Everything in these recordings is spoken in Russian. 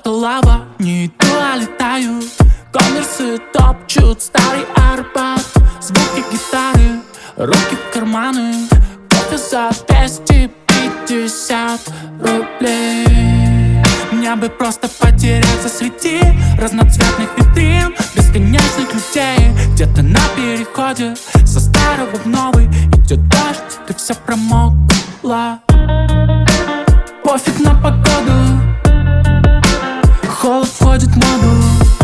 будто лава. Не иду, а летаю. Конверсы топчут старый Арбат. Звуки гитары, руки в карманы. Кофе за 250 рублей. Мне бы просто потеряться среди разноцветных витрин, бесконечных людей. Где-то на переходе со старого в новый идет дождь, ты вся промокла. Пофиг на погоду, холод входит в моду.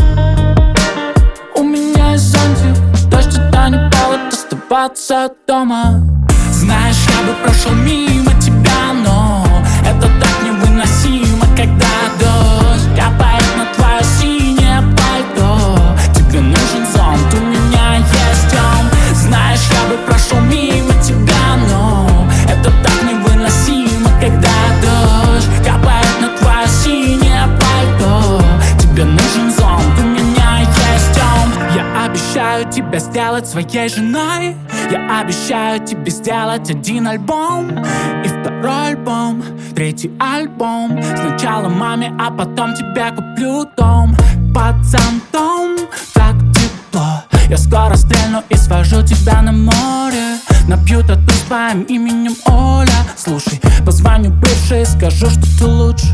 У меня есть зонтик, дождь это не повод оставаться дома. Знаешь, я бы прошел мимо тебя, но это так невыносимо, когда дождь капает на твое синее пальто. Тебе нужен зонт, у меня есть он. Знаешь, я бы прошел мимо тебя, но это так невыносимо, когда дождь капает на твое синее пальто. Тебе нужен зонт, у меня есть он. Я обещаю тебя сделать своей женой. Я обещаю тебе сделать один альбом и второй альбом, третий альбом. Сначала маме, а потом тебе куплю дом. Под зонтом так тепло. Я скоро стрельну и свожу тебя на море. Напью тату с твоим именем Оля. Слушай, позвоню бывшей, скажу, что ты лучше.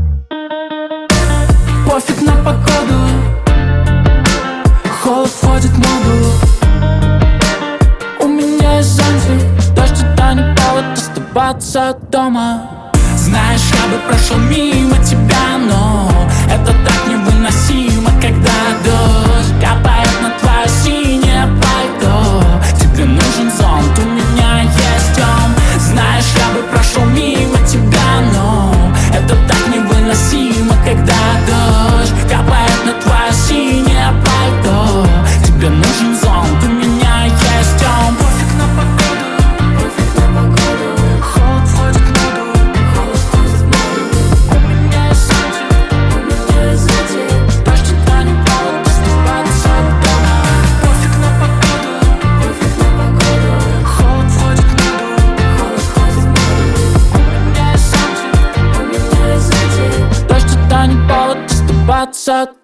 Пофиг на погоду, холод входит в моду. Дождь это не повод оставаться дома. Знаешь, я бы прошел мимо тебя, но это так невыносимо, когда дождь капает на твое синее пальто. Тебе нужен зонт, у меня есть он. Знаешь, я бы прошел мимо тебя, но это так невыносимо, когда дождь капает на твое синее пальто. Тебе нужен зонт, у меня есть он. Outside